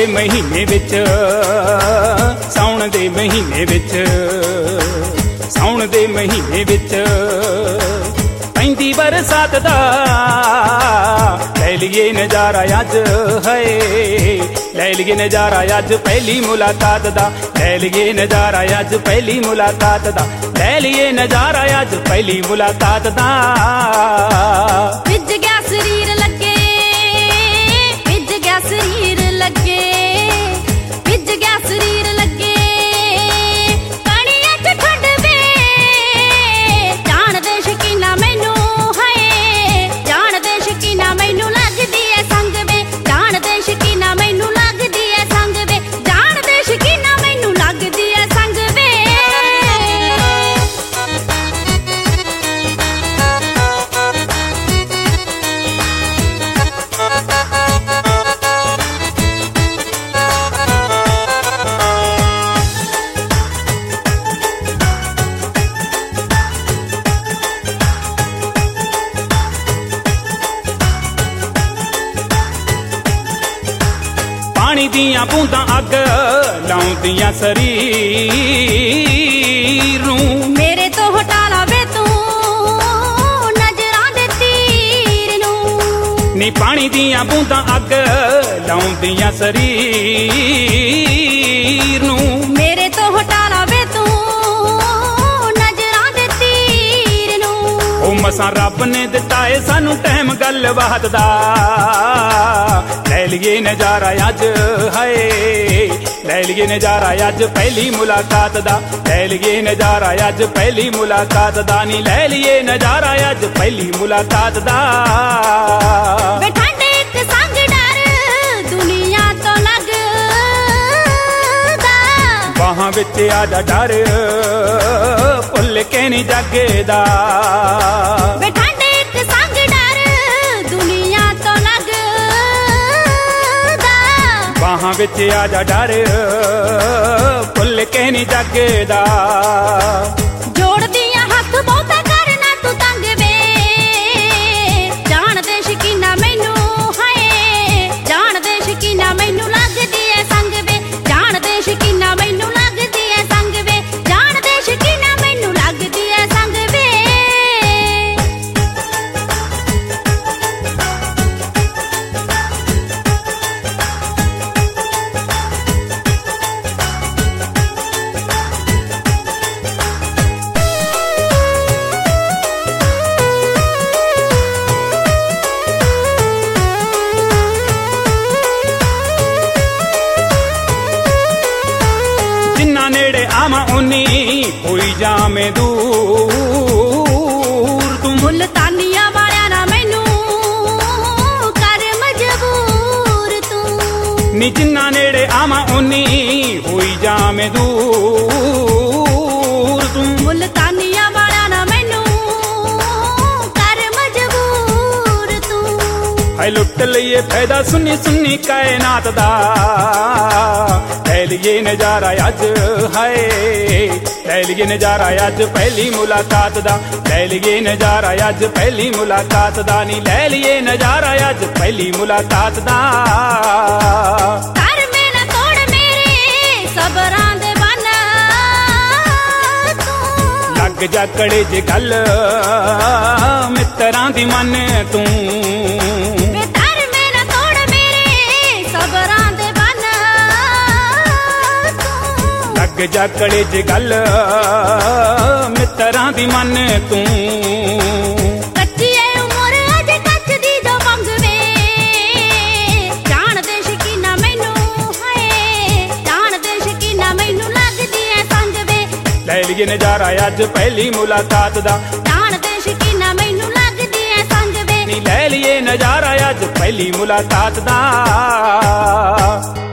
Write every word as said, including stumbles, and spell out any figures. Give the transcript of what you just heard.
ਮਹੀਨੇ ਵਿੱਚ ਸਾਉਣ ਦੇ ਮਹੀਨੇ ਵਿੱਚ ਸਾਉਣ ਦੇ ਮਹੀਨੇ ਵਿੱਚ ਪੈਂਦੀ ਬਰਸਾਤ ਦਾ ਲੈ ਲਈਏ ਨਜ਼ਾਰਾ ਅੱਜ ਹੈ ਲੈ ਲਈਏ ਨਜ਼ਾਰਾ ਅੱਜ ਪਹਿਲੀ ਮੁਲਾਕਾਤ ਦਾ ਲੈ ਲਈਏ ਨਜ਼ਾਰਾ ਅੱਜ ਪਹਿਲੀ ਮੁਲਾਕਾਤ ਦਾ ਲੈ ਲਈਏ ਨਜ਼ਾਰਾ ਅੱਜ ਪਹਿਲੀ ਮੁਲਾਕਾਤ ਦਾ ਭਿੱਜ ਗਿਆ ਸਰੀਰ ਲੱਗੇ ਭਿੱਜ ਗਿਆ ਸਰੀਰ ਲੱਗੇ ਭਿੱਜ ਗਿਆ ਸਰੀਰ ਲੱਗੇ ਪਾਣੀਆਂ ਚ ਠੰਡ ਵੇ ਜਾਣ ਦੇ ਸ਼ਕੀਨਾ ਮੈਨੂੰ ਹੈ ਜਾਣ ਦੇ ਸ਼ਕੀਨਾ ਮੈਨੂੰ ਲੱਗਦੀ ਐ ਸੰਗ ਵੇ ਜਾਣ ਦੇ ਸ਼ਕੀਨਾ ਮੈਨੂੰ ਲੱਗਦੀ ਐ ਸੰਗ ਵੇ ਜਾਣ ਦੇ ਸ਼ਕੀਨਾ ਮੈਨੂੰ ਲੱਗਦੀ ਐ ਸੰਗ ਵੇ ਪਾਣੀ ਦੀਆਂ ਬੂੰਦਾਂ ਅੱਗ ਲਾਉਂਦੀਆਂ ਸਰੀਰ ਨੂੰ ਮੇਰੇ ਤੋਂ ਹਟਾ ਲਾਵੇ ਤੂੰ ਨਜ਼ਰਾਂ ਦੇ ਤੀਰ ਨੂੰ ਨੀ ਪਾਣੀ ਦੀਆਂ ਬੂੰਦਾਂ ਅੱਗ ਲਾਉਂਦੀਆਂ ਸਰੀਰ ਨੂੰ ਮੇਰੇ ਤੋਂ ਹਟਾ ਲਾਵੇ ਤੂੰ ਨਜ਼ਰਾਂ ਦੇ ਤੀਰ ਨੂੰ ਉਹ ਮਸਾਂ ਰੱਬ ਨੇ ਦਿੱਤਾ ਏ ਸਾਨੂੰ ਟਾਈਮ ਗੱਲਬਾਤ ਦਾ ਲੈ ਲਈਏ ਨਜ਼ਾਰਾ ਅੱਜ ਹਾਏ ਲੈ ਲਈਏ ਨਜ਼ਾਰਾ ਅੱਜ ਪਹਿਲੀ ਮੁਲਾਕਾਤ ਦਾ ਲੈ ਲਈਏ ਨਜ਼ਾਰਾ ਅੱਜ ਪਹਿਲੀ ਮੁਲਾਕਾਤ ਦਾ ਨੀ ਲੈ ਲਈਏ ਨਜ਼ਾਰਾ ਅੱਜ ਪਹਿਲੀ ਮੁਲਾਕਾਤ ਦਾ ਵੇ ਠੰਡ ਇੱਕ ਸੰਗ ਡਰ ਦੁਨੀਆ ਤੋਂ ਲੱਗਦਾ ਬਾਹਾਂ ਵਿੱਚ ਆਜਾ ਡਰ ਭੁੱਲ ਕੇ ਨੀ ਜੱਗਦਾ ਵੇ ਠੰਡ ਇੱਕ ਸੰਗ ਡਰ ਦੁਨੀਆ ਤੋਂ ਲੱਗਦਾ ਬਾਹਾਂ ਵਿੱਚ ਆਜਾ ਡਰ ਭੁੱਲ ਕੇ ਨੀ ਜੱਗਦਾ ਜੋੜਦੀਆਂ ਹੱਥ ਬਹੁਤਾ ਕਰਨਾ ਤੂੰ ਤੰਗ ਵੇ ਜਾਣ ਦੇ ਸ਼ਕੀਨਾ ਮੈਨੂੰ ਹੈ ਜਾਣ ਦੇ ਸ਼ਕੀਨਾ ਮੈਨੂੰ ਲੱਗਦੀ ਐ ਸੰਗ ਵੇ ਜਾਣ ਦੇ ਸ਼ਕੀਨਾ ਮੈਨੂੰ ਲੱਗਦੀ ਐ ਸੰਗ ਵੇ ਜਾਣ ਦੇ ਸ਼ਕੀਨਾ ਮੈਨੂੰ ਲੱਗਦੀ ਐ ਸੰਗ ਵੇ ਜਿੰਨਾ ਨੇੜੇ ਆਵਾਂ ਉਨੀ ਹੋਈ ਜਾਵੇਂ ਦੂਰ ਤੂੰ ਮੁਲਤਾਨੀਆਂ ਵਾਲਿਆਂ ਨਾ ਮੈਨੂੰ ਕਰ ਮਜਬੂਰ ਤੂੰ ਨੀ ਜਿੰਨਾ ਨੇੜੇ ਆਵਾਂ ਉਨੀ ਹੋਈ ਜਾਵੇਂ ਦੂਰ ਤੂੰ ਮੁਲਤਾਨੀਆਂ ਵਾਲਿਆਂ ਨਾ ਮੈਨੂੰ ਕਰ ਮਜਬੂਰ ਤੂੰ ਹਾਏ ਲੁੱਟ ਲਈਏ ਫਾਇਦਾ ਸੁਣੀ ਸੁਣੀ ਕਾਇਨਾਤ ਦਾ ਲੈ ਲਈਏ ਨਜ਼ਾਰਾ ਅੱਜ ਹਾਏ ਲੈ ਲਈਏ ਨਜ਼ਾਰਾ ਅੱਜ ਪਹਿਲੀ ਮੁਲਾਕਾਤ ਦਾ ਲੈ ਲਈਏ ਨਜ਼ਾਰਾ ਅੱਜ ਪਹਿਲੀ ਮੁਲਾਕਾਤ ਦਾ ਨੀ ਲੈ ਲਈਏ ਨਜ਼ਾਰਾ ਅੱਜ ਪਹਿਲੀ ਮੁਲਾਕਾਤ ਦਾ ਕਰ ਮੇਰਾ ਤੋੜ ਮੇਰੇ ਸਬਰਾਂ ਦੇ ਬੰਨ ਤੂੰ ਲੱਗ ਜਾ ਕੜੇ ਜੇ ਗੱਲ ਮਿੱਤਰਾਂ ਦੀ ਮੰਨ ਤੂੰ ਵੇ ਕਰ ਮੇਰਾ ਤੋੜ ਮੇਰੇ ਸਬਰਾਂ ਦੇ ਬੰਨ ਤੂੰ ਲੱਗ ਜਾ ਕੜੇ ਜੇ ਗੱਲ ਮਿੱਤਰਾਂ ਦੀ ਮੰਨ ਤੂੰ ਕੱਚੀ ਏ ਉਮਰ ਅਜੇ ਕੱਚਦੀ ਜੋ ਮੰਗ ਵੇ ਜਾਣ ਦੇ ਸ਼ਕੀਨਾ ਮੈਨੂੰ ਹੈ ਜਾਣ ਦੇ ਸ਼ਕੀਨਾ ਮੈਨੂੰ ਲੱਗਦੀ ਐ ਸੰਗ ਵੇ ਲੈ ਲਈਏ ਨਜ਼ਾਰਾ ਅੱਜ ਪਹਿਲੀ ਮੁਲਾਕਾਤ ਦਾ ਜਾਣ ਦੇ ਸ਼ਕੀਨਾ ਮੈਨੂੰ ਲੱਗਦੀ ਐ ਸੰਗ ਵੇ ਨੀ ਲੈ ਲਈਏ ਨਜ਼ਾਰਾ ਅੱਜ ਪਹਿਲੀ ਮੁਲਾਕਾਤ ਦਾ।